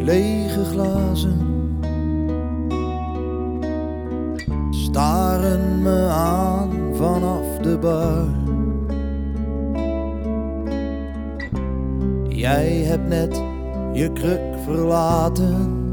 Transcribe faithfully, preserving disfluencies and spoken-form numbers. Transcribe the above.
lege glazen staren me aan vanaf de bar. Jij hebt net je kruk verlaten